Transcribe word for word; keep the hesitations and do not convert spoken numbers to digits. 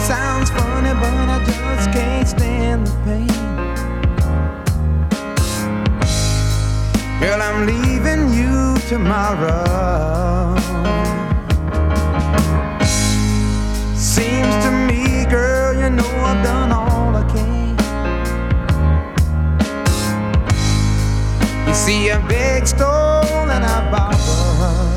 Sounds funny, but I just can't stand the pain. Girl, I'm leaving you tomorrow. Seems to me, girl, you know I've done all I can. You see, I begged, stole, and I borrowed.